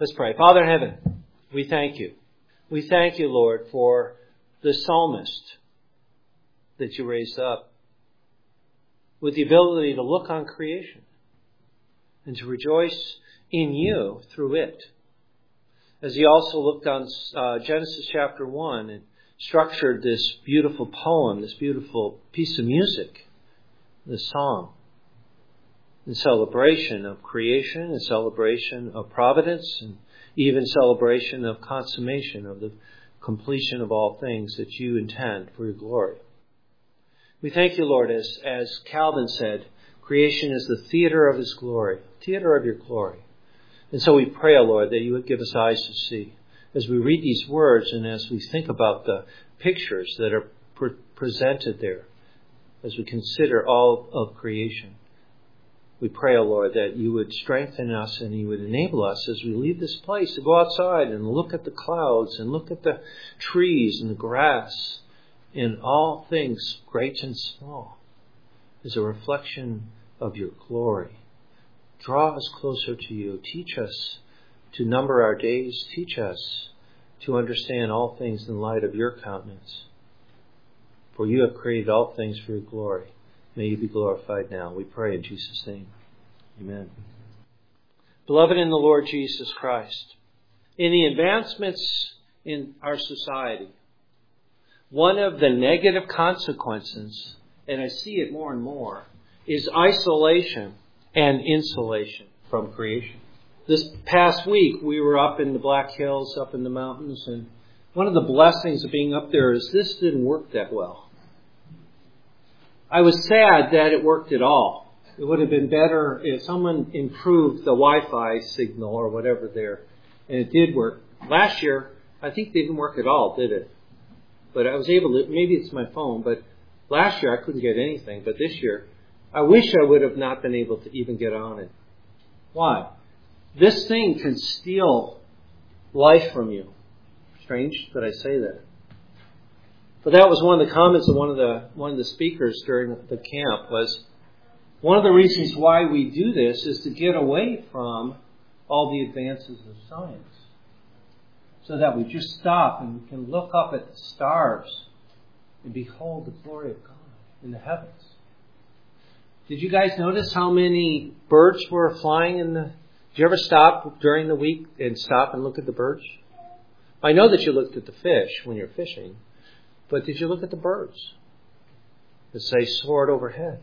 Let's pray. Father in heaven, we thank you. We thank you, Lord, for the psalmist that you raised up with the ability to look on creation and to rejoice in you through it. As he also looked on Genesis chapter 1 and structured this beautiful poem, this beautiful piece of music, this song, in celebration of creation, in celebration of providence, and even celebration of consummation, of the completion of all things that you intend for your glory. We thank you, Lord, as Calvin said, creation is the theater of his glory, theater of your glory. And so we pray, O Lord, that you would give us eyes to see. As we read these words and as we think about the pictures that are presented there, as we consider all of creation, we pray, O Lord, that you would strengthen us and you would enable us as we leave this place to go outside and look at the clouds and look at the trees and the grass and all things great and small as a reflection of your glory. Draw us closer to you. Teach us to number our days. Teach us to understand all things in light of your countenance. For you have created all things for your glory. May you be glorified now. We pray in Jesus' name. Amen. Beloved in the Lord Jesus Christ, in the advancements in our society, one of the negative consequences, and I see it more and more, is isolation and insulation from creation. This past week, we were up in the Black Hills, up in the mountains, and one of the blessings of being up there is this didn't work that well. I was sad that it worked at all. It would have been better if someone improved the Wi-Fi signal or whatever there, and it did work. Last year, I think they didn't work at all, did it? But I was able to, maybe it's my phone, but last year I couldn't get anything. But this year, I wish I would have not been able to even get on it. Why? This thing can steal life from you. Strange that I say that. But that was one of the comments of one of the speakers during the camp was, one of the reasons why we do this is to get away from all the advances of science. So that we just stop and we can look up at the stars and behold the glory of God in the heavens. Did you guys notice how many birds were flying did you ever stop during the week and stop and look at the birds? I know that you looked at the fish when you're fishing, but did you look at the birds as they soared overhead?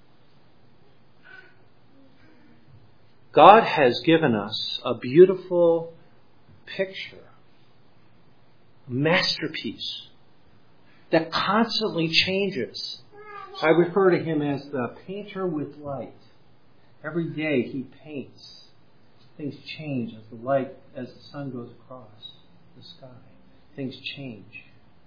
God has given us a beautiful picture, a masterpiece that constantly changes. I refer to him as the painter with light. Every day he paints. Things change as the sun goes across the sky. Things change.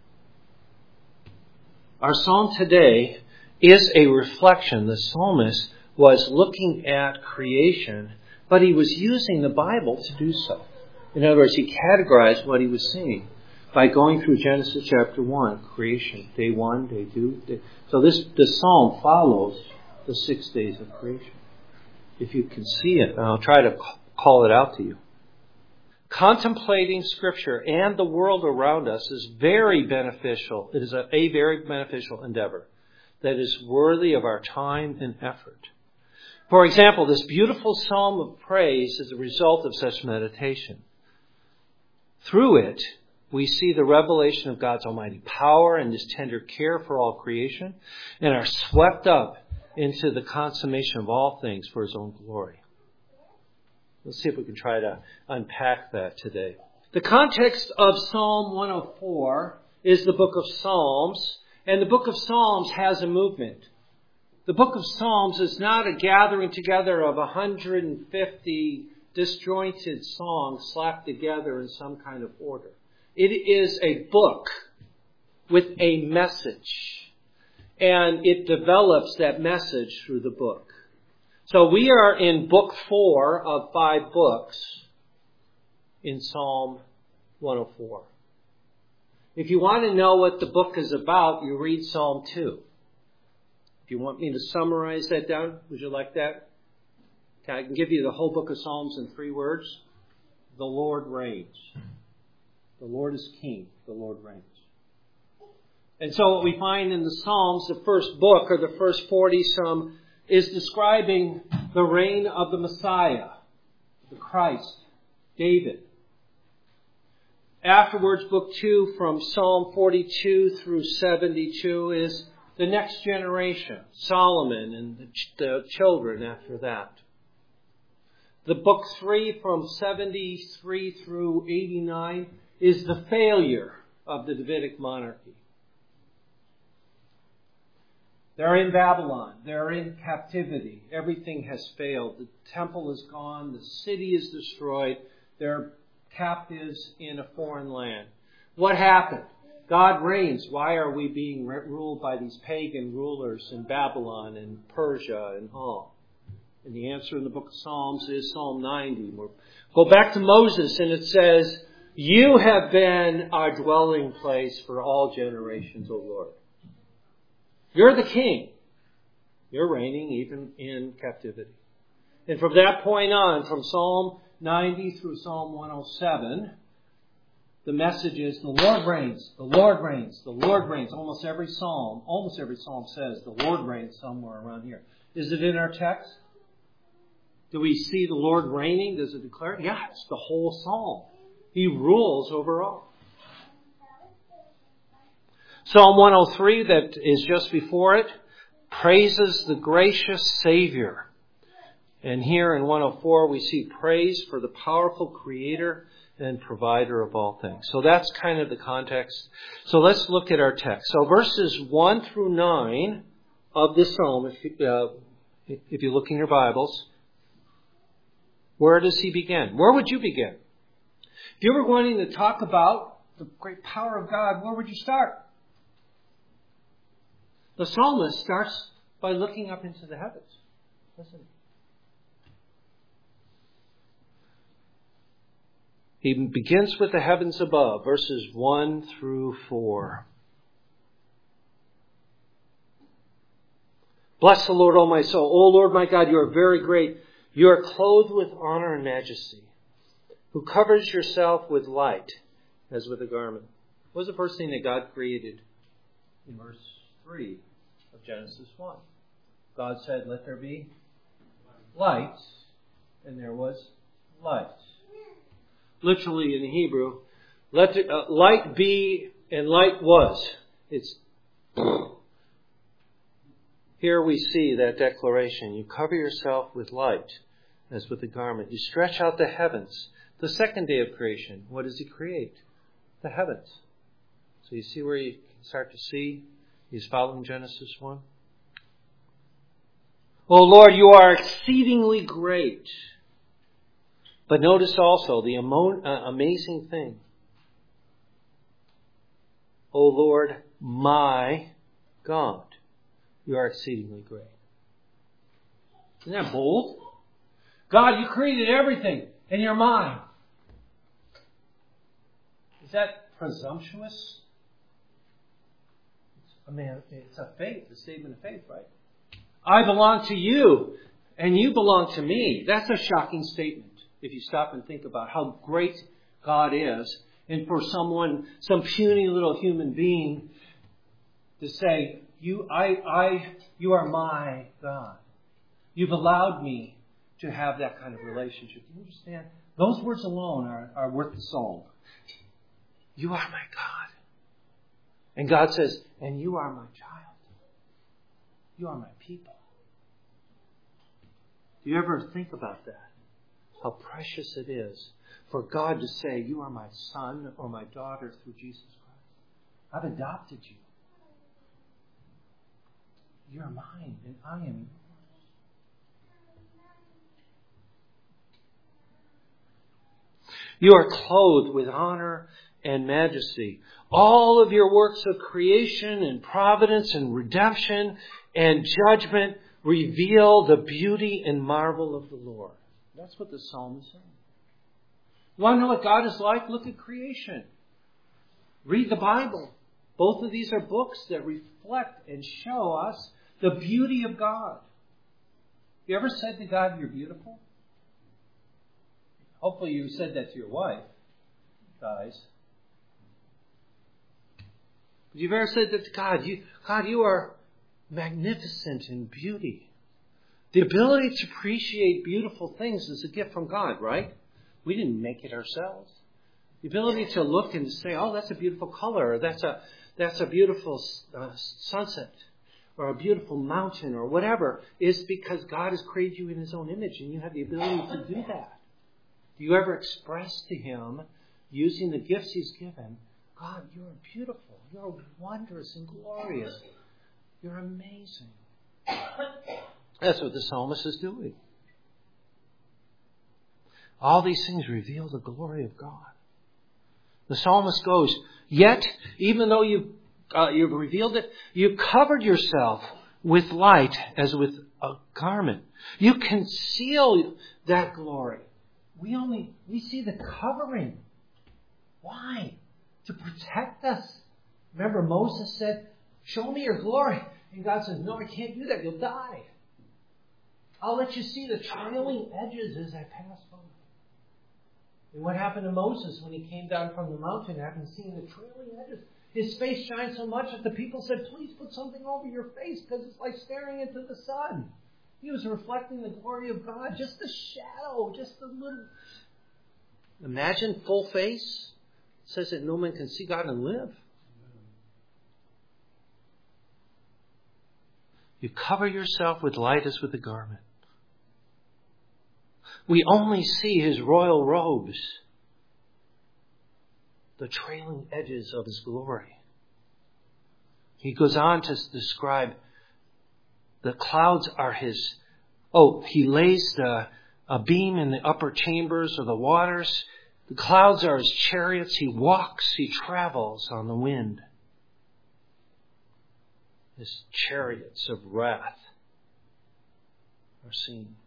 Our psalm today is a reflection. The psalmist was looking at creation, but he was using the Bible to do so. In other words, he categorized what he was seeing by going through Genesis chapter 1, creation, day 1, day 2. So the psalm follows the 6 days of creation. If you can see it, and I'll try to call it out to you. Contemplating Scripture and the world around us is very beneficial. It is a very beneficial endeavor that is worthy of our time and effort. For example, this beautiful psalm of praise is a result of such meditation. Through it, we see the revelation of God's almighty power and His tender care for all creation, and are swept up into the consummation of all things for His own glory. Let's see if we can try to unpack that today. The context of Psalm 104 is the book of Psalms, and the book of Psalms has a movement. The book of Psalms is not a gathering together of 150 disjointed songs slapped together in some kind of order. It is a book with a message, and it develops that message through the book. So we are in book 4 of 5 books in Psalm 104. If you want to know what the book is about, you read Psalm 2. If you want me to summarize that down, would you like that? Okay, I can give you the whole book of Psalms in 3 words. the Lord reigns. The Lord is king. The Lord reigns. And so what we find in the Psalms, the first book, or the first 40-some, is describing the reign of the Messiah, the Christ, David. Afterwards, book 2, from Psalm 42 through 72, is the next generation, Solomon and the children after that. The book 3, from 73 through 89, is the failure of the Davidic monarchy. They're in Babylon. They're in captivity. Everything has failed. The temple is gone. The city is destroyed. They're captives in a foreign land. What happened? God reigns. Why are we being ruled by these pagan rulers in Babylon and Persia and all? And the answer in the book of Psalms is Psalm 90. We'll go back to Moses, and it says, "You have been our dwelling place for all generations, O Lord." You're the king. You're reigning even in captivity. And from that point on, from Psalm 90 through Psalm 107, the message is, the Lord reigns, the Lord reigns, the Lord reigns. Almost every psalm says the Lord reigns somewhere around here. Is it in our text? Do we see the Lord reigning? Does it declare it? Yeah, it's the whole psalm. He rules over all. Psalm 103, that is just before it, praises the gracious Savior. And here in 104, we see praise for the powerful Creator and Provider of all things. So that's kind of the context. So let's look at our text. So verses 1 through 9 of this psalm, if you look in your Bibles, where does he begin? Where would you begin? If you were wanting to talk about the great power of God, where would you start? The psalmist starts by looking up into the heavens. Listen. He begins with the heavens above, verses 1 through 4. Bless the Lord, O my soul. O Lord my God, you are very great. You are clothed with honor and majesty, who covers yourself with light as with a garment. What was the first thing that God created? In verse 3 of Genesis 1. God said, let there be light, and there was light. Literally in Hebrew, let light be, and light was. It's here we see that declaration. You cover yourself with light as with a garment. You stretch out the heavens. The second day of creation, what does he create? The heavens. So you see where you start to see he's following Genesis 1. Oh Lord, you are exceedingly great. But notice also the amazing thing. O Lord, my God, you are exceedingly great. Isn't that bold? God, you created everything, and you're mine. Is that presumptuous? It's a faith, a statement of faith, right? I belong to you, and you belong to me. That's a shocking statement. If you stop and think about how great God is, and for someone, some puny little human being, to say, you are my God. You've allowed me to have that kind of relationship. Do you understand? Those words alone are worth the song. You are my God. And God says, and you are my child. You are my people. Do you ever think about that? How precious it is for God to say, you are my son or my daughter through Jesus Christ. I've adopted you. You're mine and I am yours. You are clothed with honor and majesty. All of your works of creation and providence and redemption and judgment reveal the beauty and marvel of the Lord. That's what the psalm is saying. You want to know what God is like? Look at creation. Read the Bible. Both of these are books that reflect and show us the beauty of God. You ever said to God, you're beautiful? Hopefully you said that to your wife, guys. But you've ever said that to God? God, you are magnificent in beauty. The ability to appreciate beautiful things is a gift from God, right? We didn't make it ourselves. The ability to look and say, oh, that's a beautiful color, or that's a beautiful sunset, or a beautiful mountain, or whatever, is because God has created you in His own image, and you have the ability to do that. Do you ever express to Him, using the gifts He's given, God, you're beautiful, you're wondrous and glorious, you're amazing. That's what the psalmist is doing. All these things reveal the glory of God. The psalmist goes, yet, even though you've revealed it, you've covered yourself with light as with a garment. You conceal that glory. We see the covering. Why? To protect us. Remember, Moses said, show me your glory. And God says, no, I can't do that. You'll die. I'll let you see the trailing edges as I pass by. And what happened to Moses when he came down from the mountain after seeing the trailing edges? His face shined so much that the people said, please put something over your face because it's like staring into the sun. He was reflecting the glory of God. Just a shadow, just a little. Imagine full face. It says that no man can see God and live. You cover yourself with light as with a garment. We only see His royal robes, the trailing edges of His glory. He goes on to describe the clouds are His. He lays a beam in the upper chambers of the waters. The clouds are His chariots. He walks, He travels on the wind. His chariots of wrath are seen.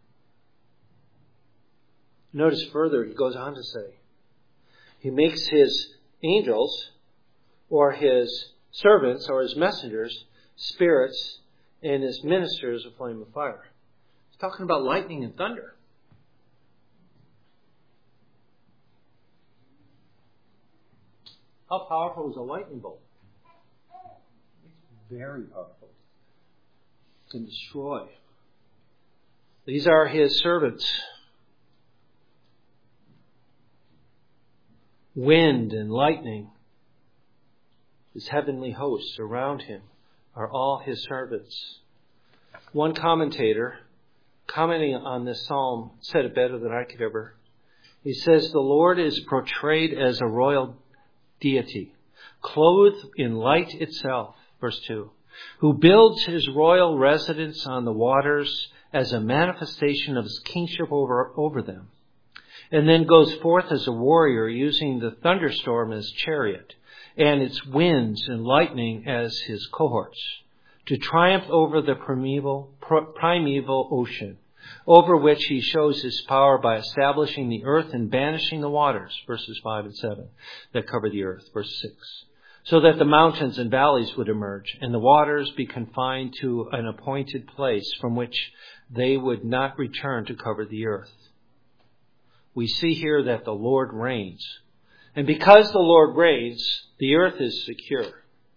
Notice further, he goes on to say, He makes His angels, or His servants, or His messengers, spirits, and His ministers a flame of fire. He's talking about lightning and thunder. How powerful is a lightning bolt? It's very powerful. It can destroy. These are His servants. Wind and lightning, His heavenly hosts around Him, are all His servants. One commentator, commenting on this psalm, said it better than I could ever. He says, the Lord is portrayed as a royal deity, clothed in light itself, verse 2, who builds His royal residence on the waters as a manifestation of His kingship over them. And then goes forth as a warrior, using the thunderstorm as chariot and its winds and lightning as His cohorts, to triumph over the primeval ocean, over which He shows His power by establishing the earth and banishing the waters, verses 5 and 7, that cover the earth, verse 6, so that the mountains and valleys would emerge, and the waters be confined to an appointed place from which they would not return to cover the earth. We see here that the Lord reigns. And because the Lord reigns, the earth is secure.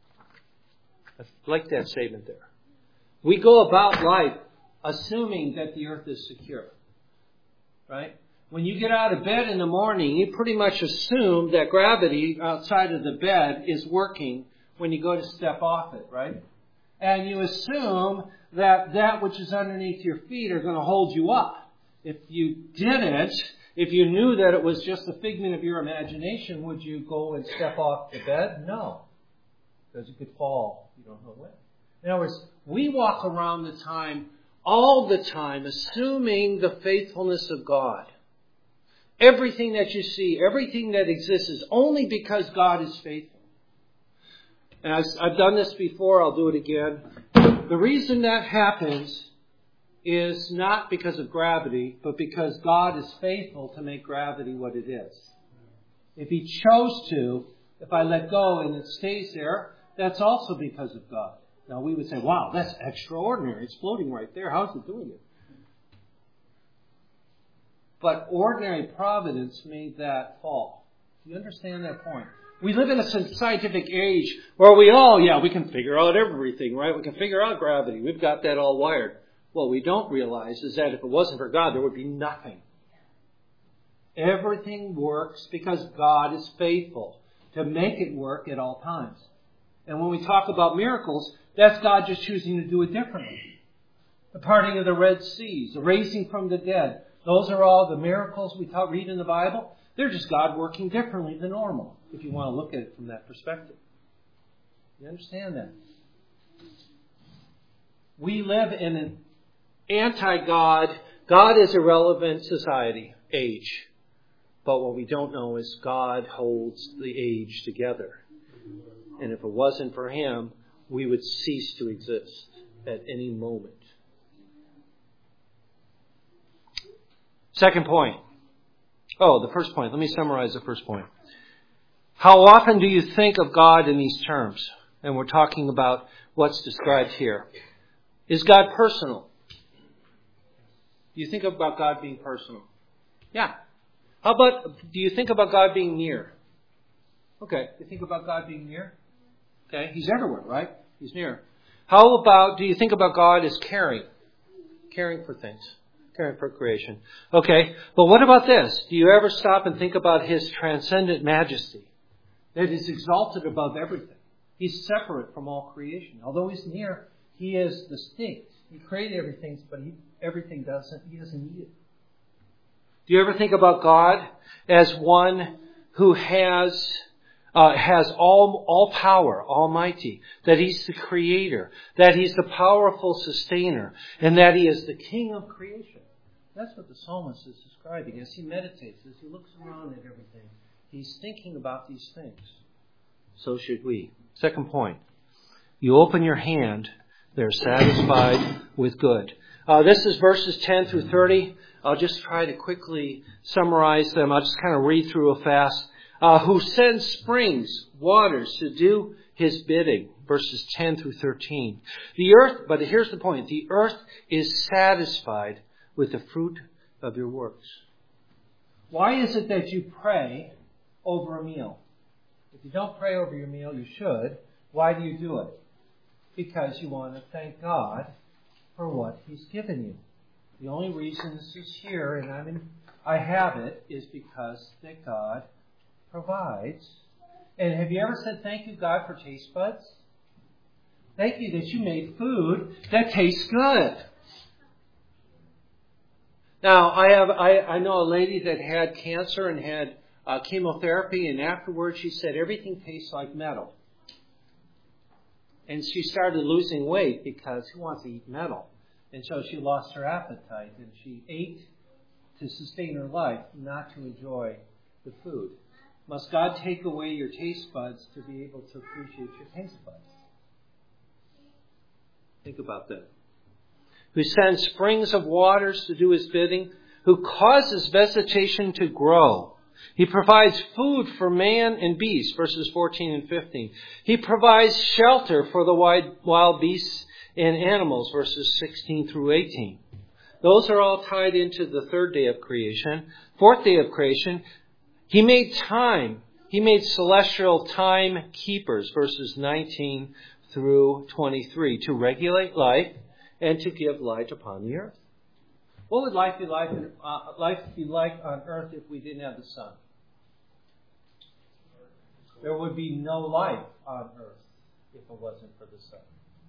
I like that statement there. We go about life assuming that the earth is secure. Right? When you get out of bed in the morning, you pretty much assume that gravity outside of the bed is working when you go to step off it, right? And you assume that which is underneath your feet are going to hold you up. If you didn't, if you knew that it was just a figment of your imagination, would you go and step off the bed? No. Because you could fall. You don't know when. In other words, we walk around all the time, assuming the faithfulness of God. Everything that you see, everything that exists is only because God is faithful. And I've done this before, I'll do it again. The reason that happens is not because of gravity, but because God is faithful to make gravity what it is. If He chose to, if I let go and it stays there, that's also because of God. Now we would say, wow, that's extraordinary. It's floating right there. How's it doing it? but ordinary providence made that fall. Do you understand that point? We live in a scientific age where we can figure out everything, right? We can figure out gravity. We've got that all wired. What we don't realize is that if it wasn't for God, there would be nothing. Everything works because God is faithful to make it work at all times. And when we talk about miracles, that's God just choosing to do it differently. The parting of the Red Seas, the raising from the dead. Those are all the miracles we read in the Bible. They're just God working differently than normal, if you want to look at it from that perspective. You understand that? We live in an anti-God, God is irrelevant society, age. But what we don't know is God holds the age together. And if it wasn't for Him, we would cease to exist at any moment. Second point. The first point. Let me summarize the first point. How often do you think of God in these terms? And we're talking about what's described here. Is God personal? Do you think about God being personal? Yeah. How about, do you think about God being near? Okay. You think about God being near? Okay. He's everywhere, right? He's near. How about, do you think about God as caring? Caring for things. Caring for creation. Okay. But what about this? Do you ever stop and think about His transcendent majesty? That is exalted above everything. He's separate from all creation. Although He's near, He is distinct. He created everything, but He doesn't need it. Do you ever think about God as one who has all power, almighty, that He's the creator, that He's the powerful sustainer, and that He is the king of creation? That's what the psalmist is describing as he meditates, as he looks around at everything. He's thinking about these things. So should we. Second point. You open your hand, they're satisfied with good. This is verses 10 through 30. I'll just try to quickly summarize them. I'll just kind of read through real fast. Who sends springs, waters to do His bidding. Verses 10 through 13. The earth, but here's the point. The earth is satisfied with the fruit of your works. Why is it that you pray over a meal? If you don't pray over your meal, you should. Why do you do it? Because you want to thank God for what He's given you. The only reason this is here, and I have it, is because that God provides. And have you ever said, thank you, God, for taste buds? Thank you that you made food that tastes good. Now, I know a lady that had cancer and had chemotherapy, and afterwards she said everything tastes like metal. And she started losing weight because who wants to eat metal? And so she lost her appetite, and she ate to sustain her life, not to enjoy the food. Must God take away your taste buds to be able to appreciate your taste buds? Think about that. Who sends springs of waters to do His bidding, who causes vegetation to grow. He provides food for man and beast, verses 14 and 15. He provides shelter for the wild beasts and animals, verses 16 through 18. Those are all tied into the third day of creation. Fourth day of creation, He made time. He made celestial time keepers, verses 19 through 23, to regulate life and to give light upon the earth. What would life be like on earth if we didn't have the sun? There would be no life on earth if it wasn't for the sun.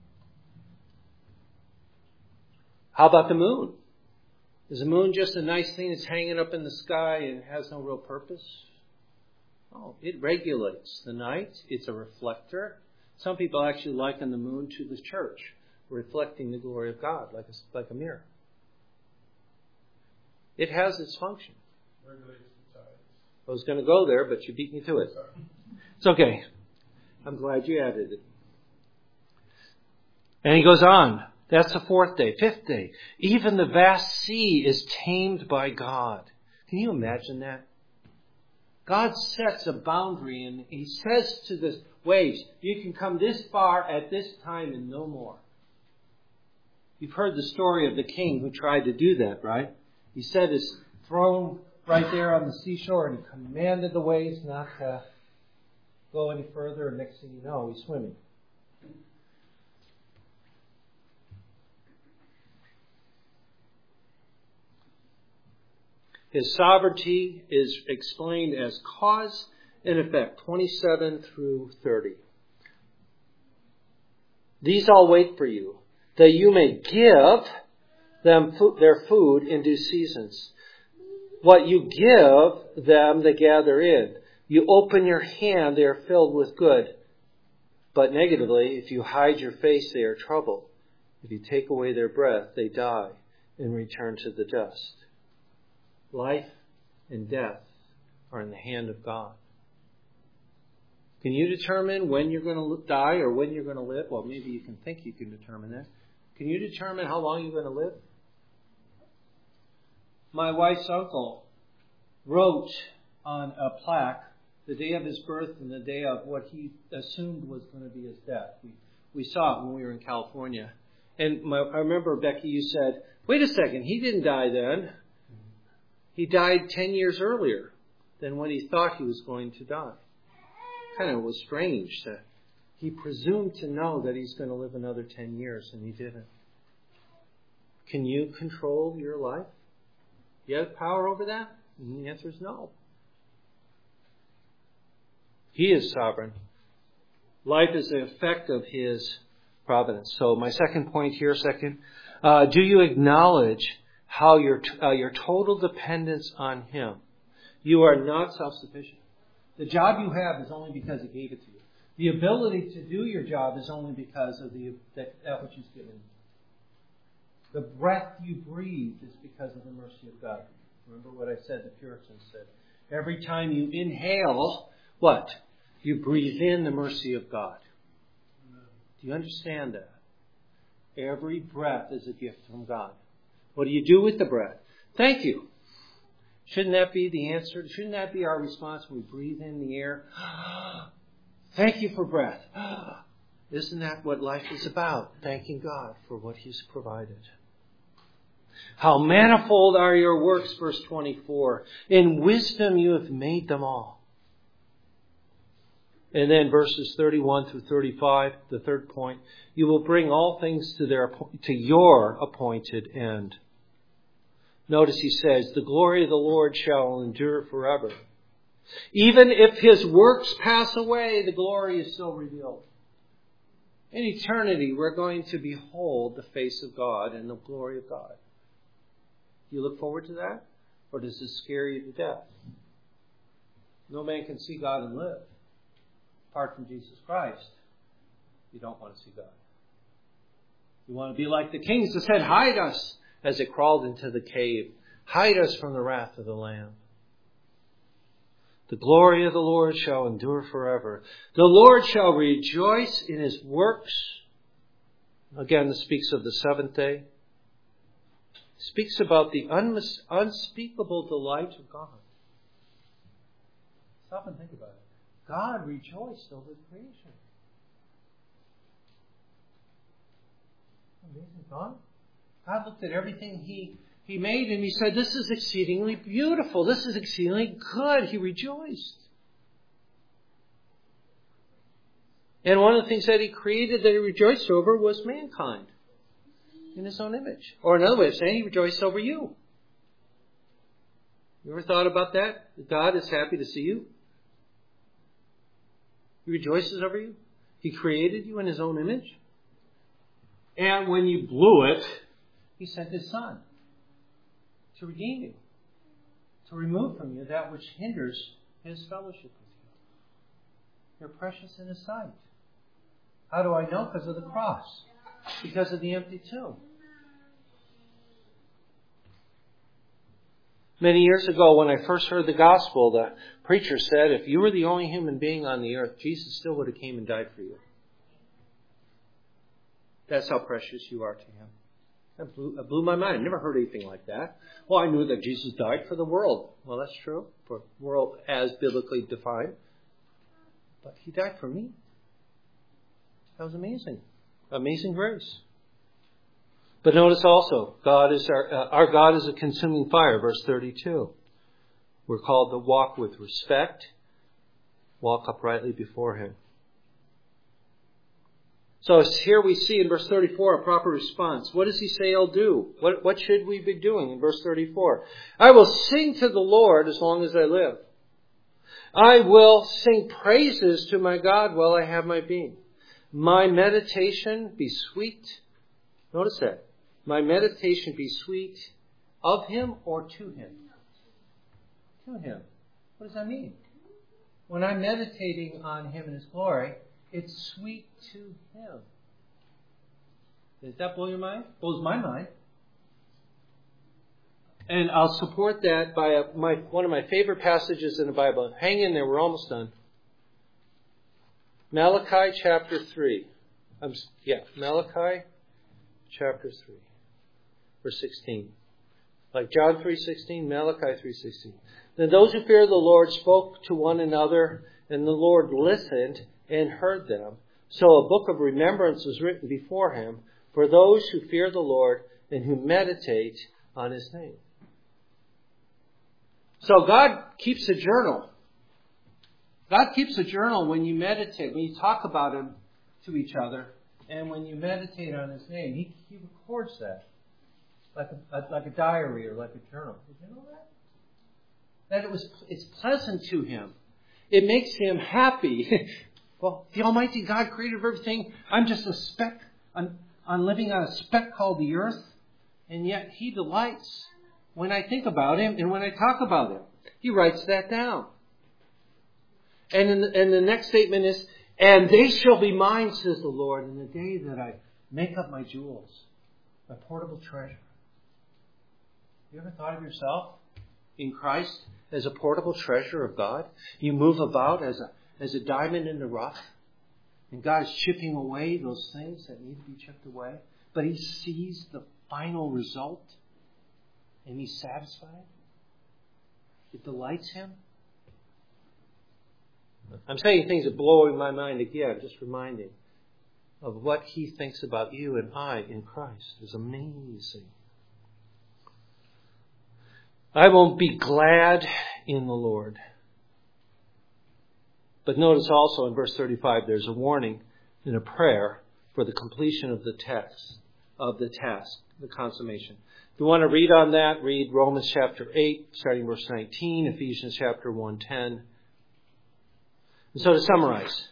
How about the moon? Is the moon just a nice thing that's hanging up in the sky and has no real purpose? Oh, it regulates the night. It's a reflector. Some people actually liken the moon to the church, reflecting the glory of God like a mirror. It has its function. I was going to go there, but you beat me to it. It's okay. I'm glad you added it. And he goes on. That's the fourth day. Fifth day. Even the vast sea is tamed by God. Can you imagine that? God sets a boundary and He says to the waves, you can come this far at this time and no more. You've heard the story of the king who tried to do that, right? He set his thrown right there on the seashore, and he commanded the waves not to go any further, and next thing you know, he's swimming. His sovereignty is explained as cause and effect, 27 through 30. These all wait for you, that you may give them their food in due seasons. What you give them, they gather in. You open your hand, they are filled with good. But negatively, if you hide your face, they are troubled. If you take away their breath, they die and return to the dust. Life and death are in the hand of God. Can you determine when you're going to die or when you're going to live? Well, maybe you can think you can determine that. Can you determine how long you're going to live? My wife's uncle wrote on a plaque the day of his birth and the day of what he assumed was going to be his death. We saw it when we were in California. And I remember, Becky, you said, wait a second, he didn't die then. He died 10 years earlier than when he thought he was going to die. Kind of was strange that he presumed to know that he's going to live another 10 years, and he didn't. Can you control your life? You have power over that? And the answer is no. He is sovereign. Life is the effect of His providence. So my second point here, do you acknowledge how your total dependence on Him? You are not self-sufficient. The job you have is only because He gave it to you. The ability to do your job is only because of that which He's given you. The breath you breathe is because of the mercy of God. Remember what I said, the Puritans said. Every time you inhale, what? You breathe in the mercy of God. Do you understand that? Every breath is a gift from God. What do you do with the breath? Thank you. Shouldn't that be the answer? Shouldn't that be our response when we breathe in the air? Thank you for breath. Isn't that what life is about? Thanking God for what He's provided. How manifold are your works, verse 24. In wisdom you have made them all. And then verses 31 through 35, the third point. You will bring all things to your appointed end. Notice he says, the glory of the Lord shall endure forever. Even if His works pass away, the glory is still revealed. In eternity, we're going to behold the face of God and the glory of God. Do you look forward to that? Or does this scare you to death? No man can see God and live. Apart from Jesus Christ, you don't want to see God. You want to be like the kings that said, hide us, as it crawled into the cave. Hide us from the wrath of the Lamb. The glory of the Lord shall endure forever. The Lord shall rejoice in His works. Again, this speaks of the seventh day. It speaks about the unspeakable delight of God. Stop and think about it. God rejoiced over the creation. Amazing God. God looked at everything He made and He said, this is exceedingly beautiful. This is exceedingly good. He rejoiced. And one of the things that He created that He rejoiced over was mankind in His own image. Or another way of saying, He rejoiced over you. You ever thought about that? God is happy to see you. He rejoices over you. He created you in His own image. And when you blew it, He sent His Son to redeem you, to remove from you that which hinders His fellowship with you. You're precious in His sight. How do I know? Because of the cross. Because of the empty tomb. Many years ago, when I first heard the gospel, the preacher said, if you were the only human being on the earth, Jesus still would have came and died for you. That's how precious you are to Him. That blew my mind. I never heard anything like that. Well, I knew that Jesus died for the world. Well, that's true. For the world as biblically defined. But He died for me. That was amazing. Amazing grace. But notice also, God is our God is a consuming fire, verse 32. We're called to walk with respect, walk uprightly before Him. So here we see in verse 34 a proper response. What does He say He'll do? What should we be doing in verse 34? I will sing to the Lord as long as I live. I will sing praises to my God while I have my being. My meditation be sweet. Notice that. My meditation be sweet of Him or to Him? To Him. What does that mean? When I'm meditating on Him and His glory, it's sweet to Him. Does that blow your mind? Blows my mind. And I'll support that by one of my favorite passages in the Bible. Hang in there, we're almost done. Malachi chapter 3. Malachi chapter 3. Verse 16. Like John 3:16, Malachi 3:16. Then those who fear the Lord spoke to one another, and the Lord listened and heard them. So a book of remembrance was written before Him for those who fear the Lord and who meditate on His name. So God keeps a journal. God keeps a journal when you meditate, when you talk about Him to each other, and when you meditate on His name. He records that like a diary or like a journal. Did you know that? That it's pleasant to Him. It makes Him happy. Well, the Almighty God created everything. I'm just a speck. I'm living on a speck called the earth, and yet He delights when I think about Him and when I talk about Him. He writes that down. And the next statement is, and they shall be mine, says the Lord, in the day that I make up my jewels, my portable treasure. You ever thought of yourself in Christ as a portable treasure of God? You move about as a diamond in the rough, and God is chipping away those things that need to be chipped away. But He sees the final result, and He's satisfied. It delights Him. I'm saying things that blow my mind again, just reminding of what He thinks about you and I in Christ. It's amazing. I will be glad in the Lord. But notice also in verse 35, there's a warning and a prayer for the completion of the task, the consummation. If you want to read on that, read Romans chapter 8, starting verse 19, Ephesians chapter 1:10. And so to summarize,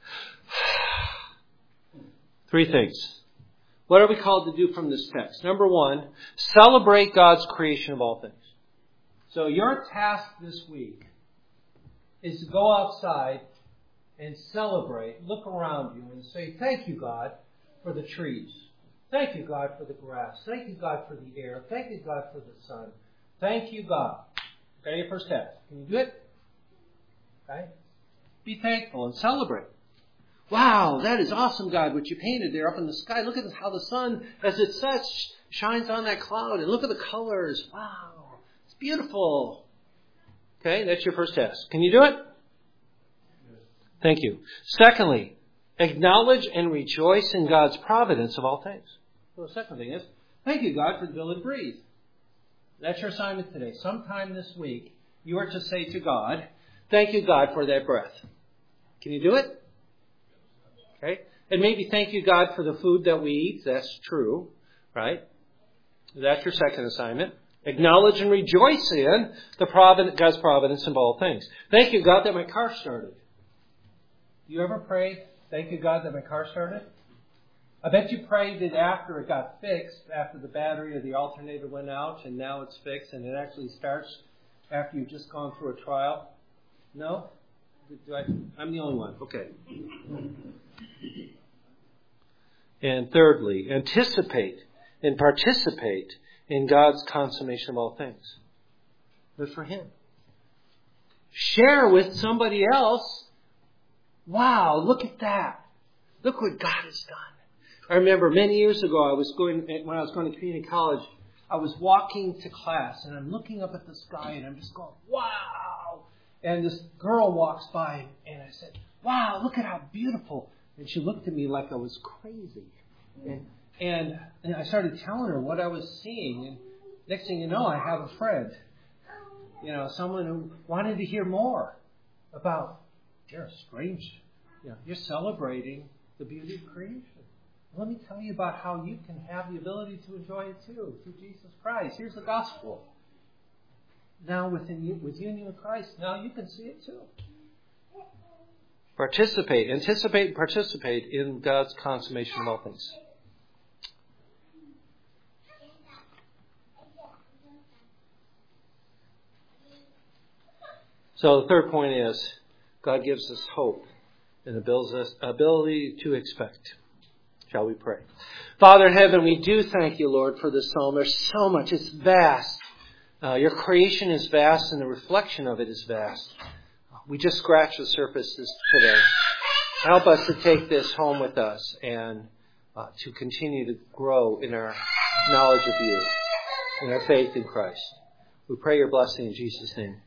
3 things. What are we called to do from this text? Number 1, celebrate God's creation of all things. So your task this week is to go outside and celebrate, look around you and say, thank you, God, for the trees. Thank you, God, for the grass. Thank you, God, for the air. Thank you, God, for the sun. Thank you, God. Okay, your first task. Can you do it? Okay. Be thankful and celebrate. Wow, that is awesome, God, what you painted there up in the sky. Look at how the sun, as it sets, shines on that cloud. And look at the colors. Wow. Beautiful. Okay, that's your first task. Can you do it? Yes. Thank you. Secondly, acknowledge and rejoice in God's providence of all things. So the second thing is, thank you, God, for the ability to breathe. That's your assignment today. Sometime this week, you are to say to God, thank you, God, for that breath. Can you do it? Okay. And maybe thank you, God, for the food that we eat. That's true, right? That's your second assignment. Acknowledge and rejoice in God's providence in all things. Thank you, God, that my car started. You ever prayed, thank you, God, that my car started? I bet you prayed it after it got fixed, after the battery or the alternator went out, and now it's fixed, and it actually starts after you've just gone through a trial. No? I'm the only one. Okay. And thirdly, anticipate and participate in God's consummation of all things. Live for Him. Share with somebody else. Wow, look at that. Look what God has done. I remember many years ago, when I was going to community college, I was walking to class and I'm looking up at the sky and I'm just going, wow. And this girl walks by and I said, wow, look at how beautiful. And she looked at me like I was crazy. And And I started telling her what I was seeing. And next thing you know, I have a friend. Someone who wanted to hear more about, you're strange. You're celebrating the beauty of creation. Let me tell you about how you can have the ability to enjoy it too, through Jesus Christ. Here's the gospel. Now with union with Christ, now you can see it too. Anticipate and participate in God's consummation of all things. So the third point is, God gives us hope and builds us ability to expect. Shall we pray? Father in heaven, we do thank you, Lord, for this psalm. There's so much. It's vast. Your creation is vast and the reflection of it is vast. We just scratched the surface today. Help us to take this home with us and to continue to grow in our knowledge of you, in our faith in Christ. We pray your blessing in Jesus' name.